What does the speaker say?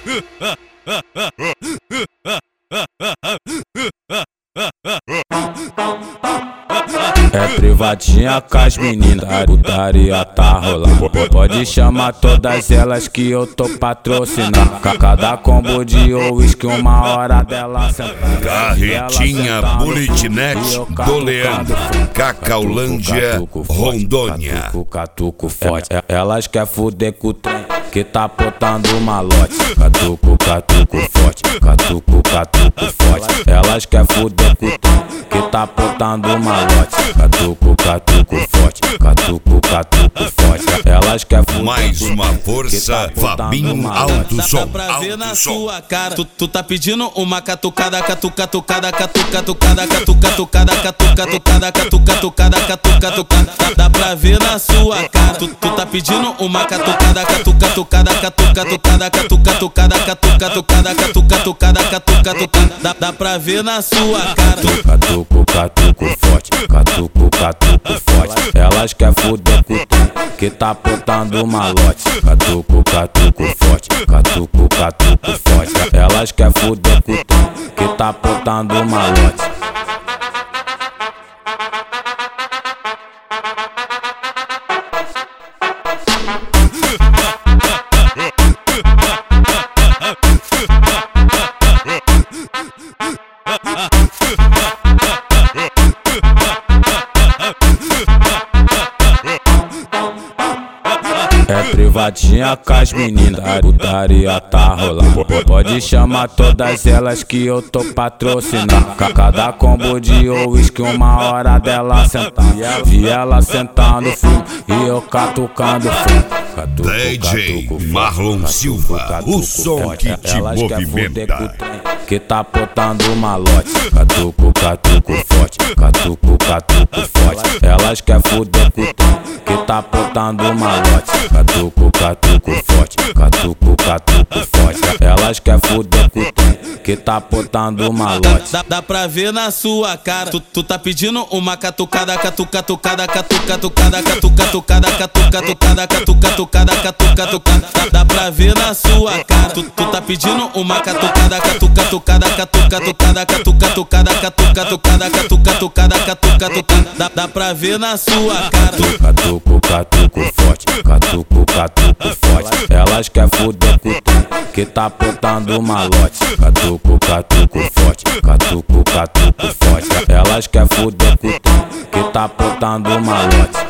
É privadinha com as meninas, putaria tá rolando. Pode chamar todas elas que eu tô patrocinando. Cada combo de uísque, uma hora dela sentada. Carretinha Bulletnet do Leandro, Cacaulândia, Rondônia. Catuco forte, elas quer fuder com o trem que tá botando malote. Catuco forte, catuco forte. Elas quer fuder com o trem que tá botando malote. Catuco forte, catuco forte. Elas quer fuder. Mais uma força, Fabinho Alto Som. Dá pra ver na sua cara. Tu tá pedindo uma catucada. Dá pra ver na sua cara. Tu tá pedindo uma catucada. Dá pra ver na sua cara. Catuco forte, catuco forte. Elas quer fuder com o trem que tá botando malote. Catuco forte, catuco forte. Elas quer fuder com o trem que tá botando malote. É privadinha com as meninas, putaria tá rolando. Pode chamar todas elas que eu tô patrocinando. Cada combo de uísque, uma hora dela sentada. Vi ela sentando fumo e eu catucando fumo. DJ Marlon Silva, o som que te movimenta. Que tá botando malote. Catuco forte, catuco forte. Elas quer fuder com o trem que tá botando malote. Catuco forte, catuco forte. Elas quer fuder com o trem que tá botando malote. Dá pra ver na sua cara. Tu tá pedindo uma catucada. Dá pra ver na sua cara. Tu tá pedindo uma catucada. Dá pra ver na sua cara. Catuco forte, catuco forte. Elas quer fuder com o trem que tá botando malote. Catuco forte, catuco forte. Elas quer fuder com o trem que tá botando malote.